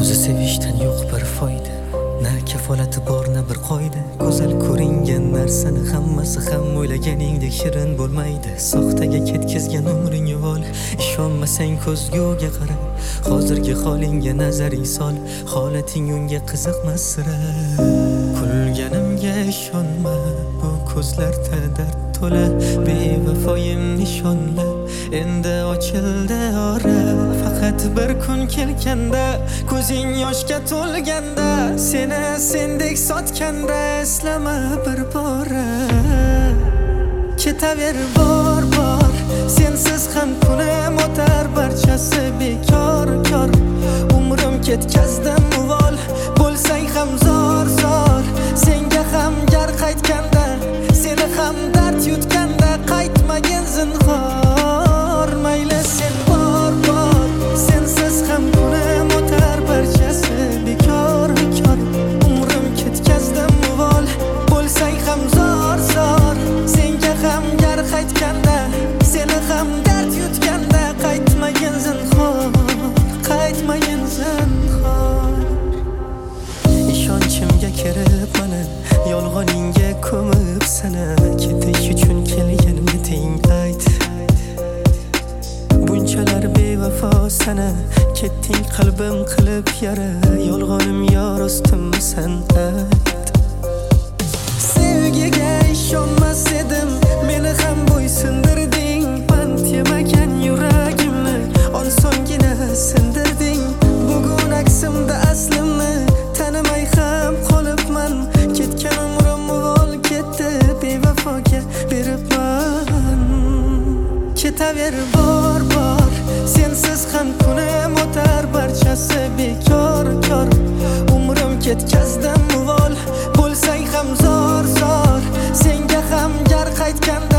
o'zi sevishdan yo'q bir foyda, na kafolati bor na bir qoida. Go'zal ko'ringan narsani hammasi ham o'ylaganingdek shirin bo'lmaydi. Soxtaga ketkizgan umring yuvol, ishonmasang ko'zguga qara. Hozirgi holingga nazaring sol, holating unga qiziqmas sira. Kulganimga ishonma, bu ko'zlarda dard to'la. Bevafoyim nishonla, endi ochildi ora. Faqat bir kun kelganda, ko'zing yoshga to'lganda, seni sendek sotganda eslama bir bora. Ketaver bor, sensiz ham kunim o'tar, barchasi bekor kor. Umrim ketkazdim uvol, bo'lsang ham zor. Senga ham gar qaytganda, seni ham dard yutganda, qaytmagin zinhor. Mayli sen bor, sensiz ham kunim o'tar, barchasi bekor kor. Umrim ketkazdim uvol, bo'lsang ham zor. Senga ham gar qaytganda, seni ham dard yutganda, qaytmagin zinhor, qaytmagin zinhor. Ishonchimga kirib mana, yolg'oningga ko'mib sana. Ketish uchun kelgan eding ayt, bunchalar bevafo sana. Ketding qalbim qilib yara, yolg'onim yo rostimisan ayt. Sevgiga ishonmas edim, meni ham bo'ysundirding. Pand yemagan yuragimni osongina sindirding. Bugun aksimda aslimni tanimay ham qolibman. Ketgan umrim uvol ketdi, bevafoga beribman. Ketaver bor, sensiz ham kunim o'tar, barchasi bekor kor. Umrim ketkazdim uvol, bo'lsang ham zor. Senga ham gar qaytganda,